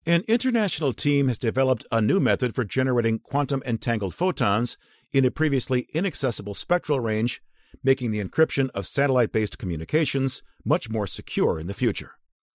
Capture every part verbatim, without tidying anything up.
An international team has developed a new method for generating quantum entangled photons in a previously inaccessible spectral range, making the encryption of satellite-based communications much more secure in the future.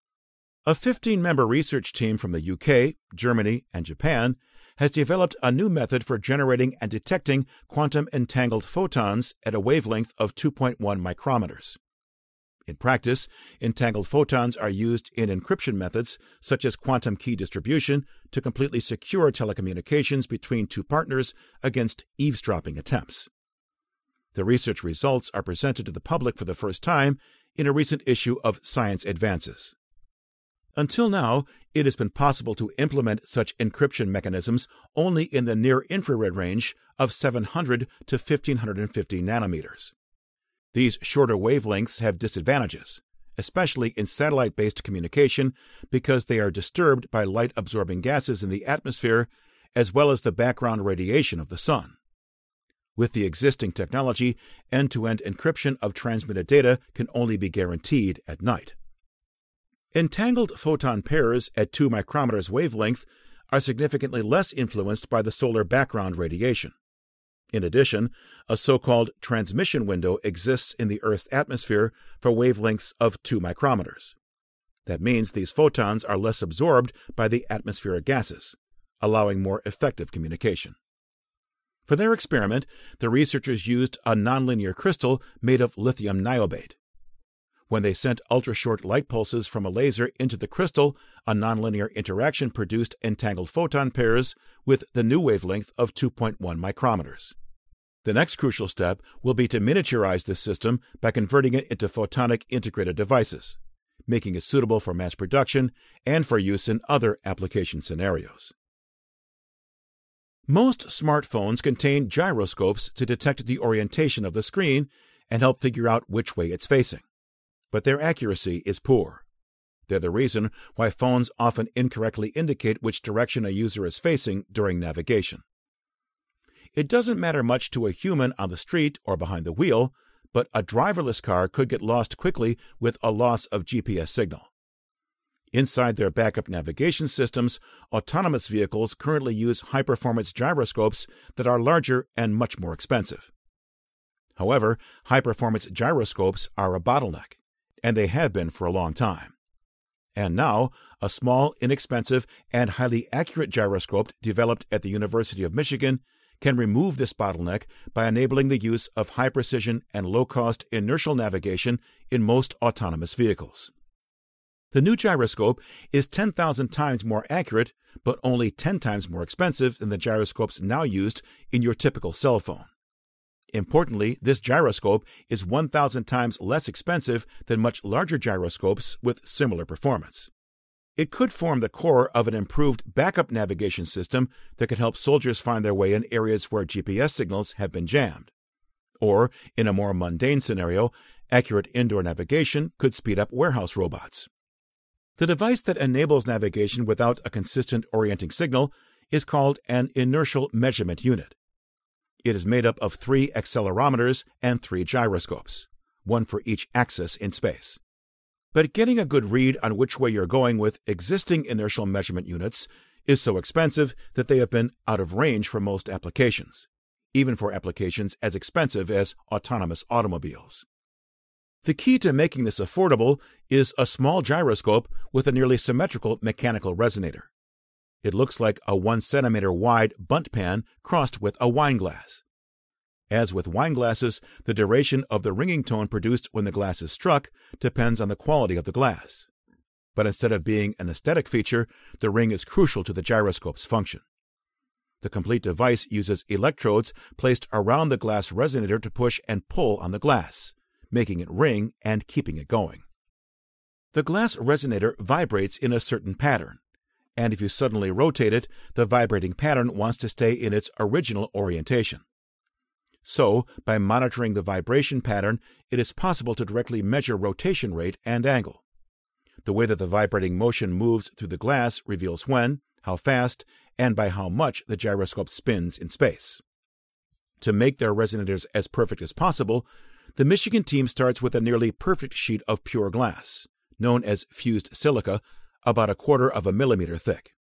A fifteen-member research team from the U K, Germany, and Japan has developed a new method for generating and detecting quantum entangled photons at a wavelength of two point one micrometers. In practice, entangled photons are used in encryption methods such as quantum key distribution to completely secure telecommunications between two partners against eavesdropping attempts. The research results are presented to the public for the first time in a recent issue of Science Advances. Until now, it has been possible to implement such encryption mechanisms only in the near-infrared range of seven hundred to fifteen fifty nanometers. These shorter wavelengths have disadvantages, especially in satellite-based communication, because they are disturbed by light-absorbing gases in the atmosphere as well as the background radiation of the sun. With the existing technology, end-to-end encryption of transmitted data can only be guaranteed at night. Entangled photon pairs at two micrometers wavelength are significantly less influenced by the solar background radiation. In addition, a so-called transmission window exists in the Earth's atmosphere for wavelengths of two micrometers. That means these photons are less absorbed by the atmospheric gases, allowing more effective communication. For their experiment, the researchers used a nonlinear crystal made of lithium niobate. When they sent ultra-short light pulses from a laser into the crystal, a nonlinear interaction produced entangled photon pairs with the new wavelength of two point one micrometers. The next crucial step will be to miniaturize this system by converting it into photonic integrated devices, making it suitable for mass production and for use in other application scenarios. Most smartphones contain gyroscopes to detect the orientation of the screen and help figure out which way it's facing. But their accuracy is poor. They're the reason why phones often incorrectly indicate which direction a user is facing during navigation. It doesn't matter much to a human on the street or behind the wheel, but a driverless car could get lost quickly with a loss of G P S signal. Inside their backup navigation systems, autonomous vehicles currently use high-performance gyroscopes that are larger and much more expensive. However, high-performance gyroscopes are a bottleneck, and they have been for a long time. And now, a small, inexpensive, and highly accurate gyroscope developed at the University of Michigan can remove this bottleneck by enabling the use of high-precision and low-cost inertial navigation in most autonomous vehicles. The new gyroscope is ten thousand times more accurate, but only ten times more expensive than the gyroscopes now used in your typical cell phone. Importantly, this gyroscope is one thousand times less expensive than much larger gyroscopes with similar performance. It could form the core of an improved backup navigation system that could help soldiers find their way in areas where G P S signals have been jammed. Or, in a more mundane scenario, accurate indoor navigation could speed up warehouse robots. The device that enables navigation without a consistent orienting signal is called an inertial measurement unit. It is made up of three accelerometers and three gyroscopes, one for each axis in space. But getting a good read on which way you're going with existing inertial measurement units is so expensive that they have been out of range for most applications, even for applications as expensive as autonomous automobiles. The key to making this affordable is a small gyroscope with a nearly symmetrical mechanical resonator. It looks like a one centimeter wide bunt pan crossed with a wine glass. As with wine glasses, the duration of the ringing tone produced when the glass is struck depends on the quality of the glass. But instead of being an aesthetic feature, the ring is crucial to the gyroscope's function. The complete device uses electrodes placed around the glass resonator to push and pull on the glass, making it ring and keeping it going. The glass resonator vibrates in a certain pattern, and if you suddenly rotate it, the vibrating pattern wants to stay in its original orientation. So, by monitoring the vibration pattern, it is possible to directly measure rotation rate and angle. The way that the vibrating motion moves through the glass reveals when, how fast, and by how much the gyroscope spins in space. To make their resonators as perfect as possible, the Michigan team starts with a nearly perfect sheet of pure glass, known as fused silica, about a quarter of a millimeter thick.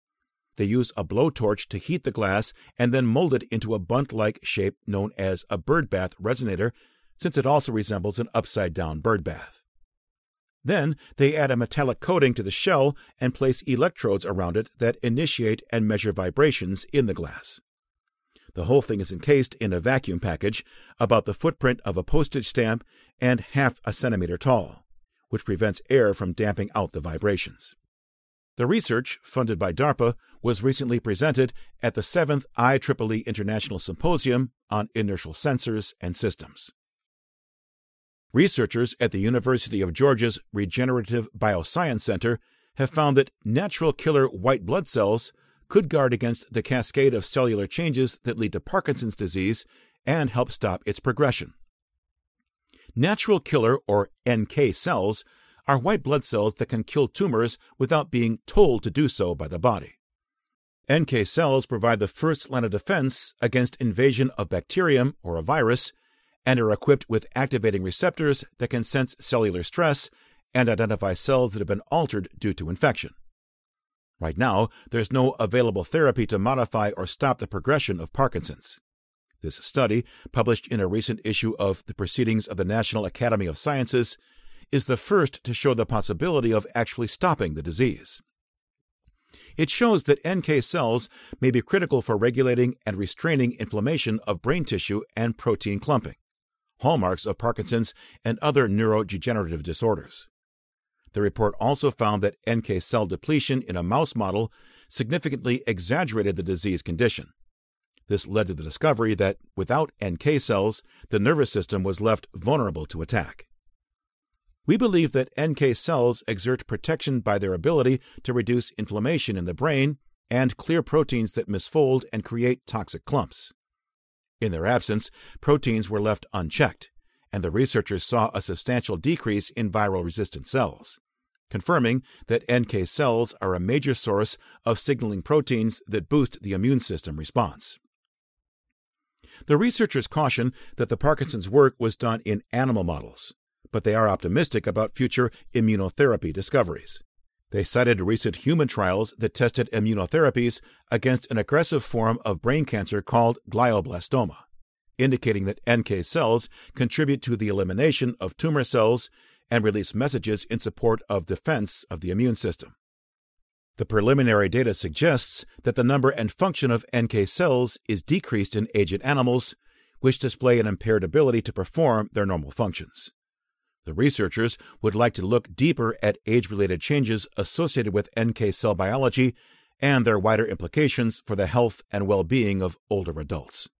They use a blowtorch to heat the glass and then mold it into a bunt-like shape known as a birdbath resonator, since it also resembles an upside-down birdbath. Then they add a metallic coating to the shell and place electrodes around it that initiate and measure vibrations in the glass. The whole thing is encased in a vacuum package about the footprint of a postage stamp and half a centimeter tall, which prevents air from damping out the vibrations. The research, funded by DARPA, was recently presented at the seventh I triple E International Symposium on Inertial Sensors and Systems. Researchers at the University of Georgia's Regenerative Bioscience Center have found that natural killer white blood cells could guard against the cascade of cellular changes that lead to Parkinson's disease and help stop its progression. Natural killer, or N K cells, are white blood cells that can kill tumors without being told to do so by the body. N K cells provide the first line of defense against invasion of bacterium or a virus and are equipped with activating receptors that can sense cellular stress and identify cells that have been altered due to infection. Right now, there's no available therapy to modify or stop the progression of Parkinson's. This study, published in a recent issue of the Proceedings of the National Academy of Sciences, is the first to show the possibility of actually stopping the disease. It shows that N K cells may be critical for regulating and restraining inflammation of brain tissue and protein clumping, hallmarks of Parkinson's and other neurodegenerative disorders. The report also found that N K cell depletion in a mouse model significantly exaggerated the disease condition. This led to the discovery that, without N K cells, the nervous system was left vulnerable to attack. We believe that N K cells exert protection by their ability to reduce inflammation in the brain and clear proteins that misfold and create toxic clumps. In their absence, proteins were left unchecked, and the researchers saw a substantial decrease in viral-resistant cells, confirming that N K cells are a major source of signaling proteins that boost the immune system response. The researchers caution that the Parkinson's work was done in animal models, but they are optimistic about future immunotherapy discoveries. They cited recent human trials that tested immunotherapies against an aggressive form of brain cancer called glioblastoma, indicating that N K cells contribute to the elimination of tumor cells and release messages in support of defense of the immune system. The preliminary data suggests that the number and function of N K cells is decreased in aged animals, which display an impaired ability to perform their normal functions. The researchers would like to look deeper at age-related changes associated with N K cell biology and their wider implications for the health and well-being of older adults.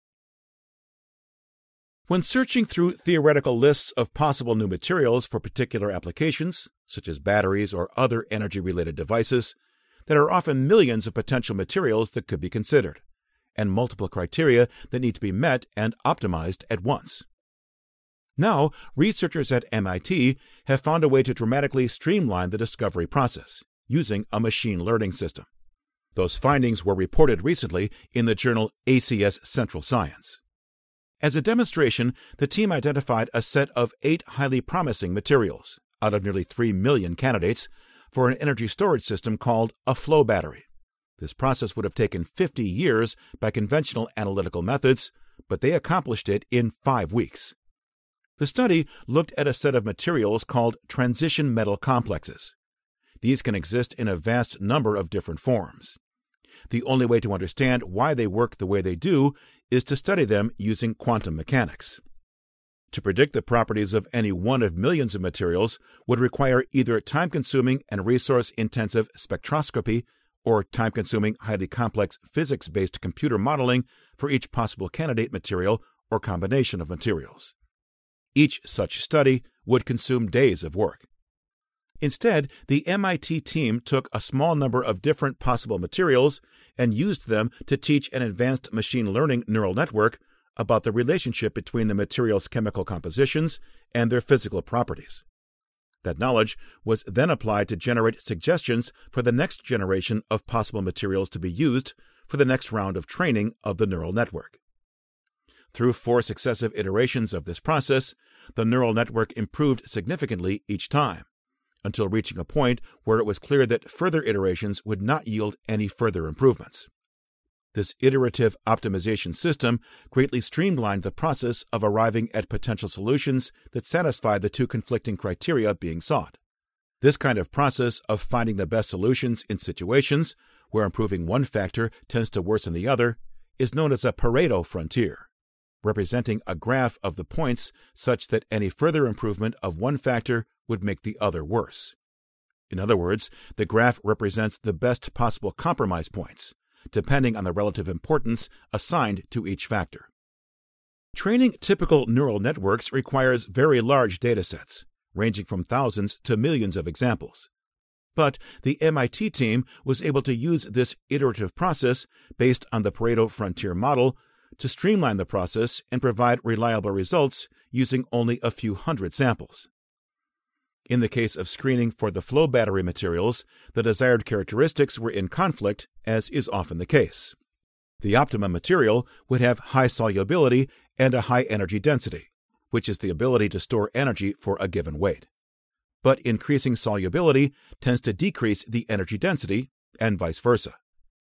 When searching through theoretical lists of possible new materials for particular applications, such as batteries or other energy-related devices, there are often millions of potential materials that could be considered, and multiple criteria that need to be met and optimized at once. Now, researchers at M I T have found a way to dramatically streamline the discovery process, using a machine learning system. Those findings were reported recently in the journal A C S Central Science. As a demonstration, the team identified a set of eight highly promising materials, out of nearly three million candidates, for an energy storage system called a flow battery. This process would have taken fifty years by conventional analytical methods, but they accomplished it in five weeks. The study looked at a set of materials called transition metal complexes. These can exist in a vast number of different forms. The only way to understand why they work the way they do is to study them using quantum mechanics. To predict the properties of any one of millions of materials would require either time-consuming and resource-intensive spectroscopy or time-consuming, highly complex physics-based computer modeling for each possible candidate material or combination of materials. Each such study would consume days of work. Instead, the M I T team took a small number of different possible materials and used them to teach an advanced machine learning neural network about the relationship between the materials' chemical compositions and their physical properties. That knowledge was then applied to generate suggestions for the next generation of possible materials to be used for the next round of training of the neural network. Through four successive iterations of this process, the neural network improved significantly each time, until reaching a point where it was clear that further iterations would not yield any further improvements. This iterative optimization system greatly streamlined the process of arriving at potential solutions that satisfy the two conflicting criteria being sought. This kind of process of finding the best solutions in situations where improving one factor tends to worsen the other is known as a Pareto frontier, representing a graph of the points such that any further improvement of one factor would make the other worse. In other words, the graph represents the best possible compromise points, depending on the relative importance assigned to each factor. Training typical neural networks requires very large datasets, ranging from thousands to millions of examples. But the M I T team was able to use this iterative process based on the Pareto frontier model to streamline the process and provide reliable results using only a few hundred samples. In the case of screening for the flow battery materials, the desired characteristics were in conflict, as is often the case. The optimum material would have high solubility and a high energy density, which is the ability to store energy for a given weight. But increasing solubility tends to decrease the energy density, and vice versa.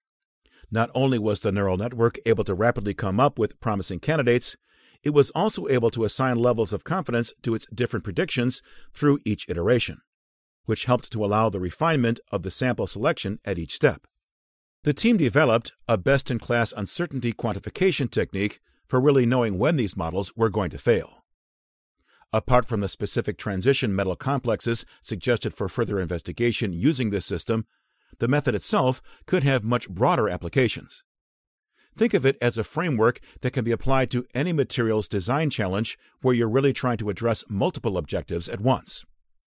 Not only was the neural network able to rapidly come up with promising candidates, it was also able to assign levels of confidence to its different predictions through each iteration, which helped to allow the refinement of the sample selection at each step. The team developed a best-in-class uncertainty quantification technique for really knowing when these models were going to fail. Apart from the specific transition metal complexes suggested for further investigation using this system, the method itself could have much broader applications. Think of it as a framework that can be applied to any materials design challenge where you're really trying to address multiple objectives at once.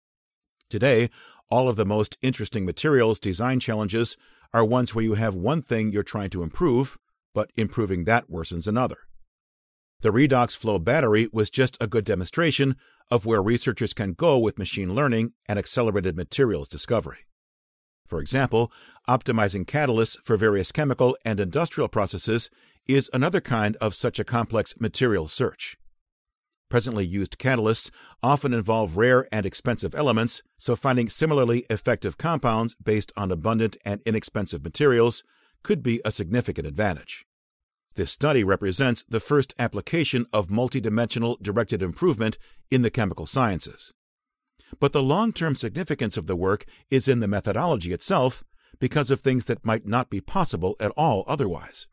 Today, all of the most interesting materials design challenges are ones where you have one thing you're trying to improve, but improving that worsens another. The redox flow battery was just a good demonstration of where researchers can go with machine learning and accelerated materials discovery. For example, optimizing catalysts for various chemical and industrial processes is another kind of such a complex materials search. Presently used catalysts often involve rare and expensive elements, so finding similarly effective compounds based on abundant and inexpensive materials could be a significant advantage. This study represents the first application of multidimensional directed improvement in the chemical sciences. But the long-term significance of the work is in the methodology itself because of things that might not be possible at all otherwise.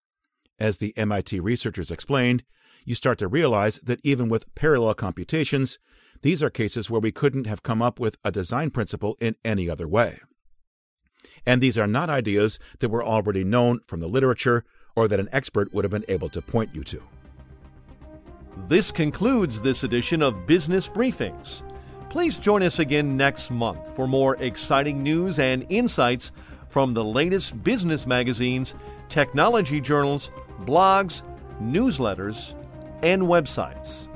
As the M I T researchers explained, you start to realize that even with parallel computations, these are cases where we couldn't have come up with a design principle in any other way. And these are not ideas that were already known from the literature or that an expert would have been able to point you to. This concludes this edition of Business Briefings. Please join us again next month for more exciting news and insights from the latest business magazines, technology journals, blogs, newsletters, and websites.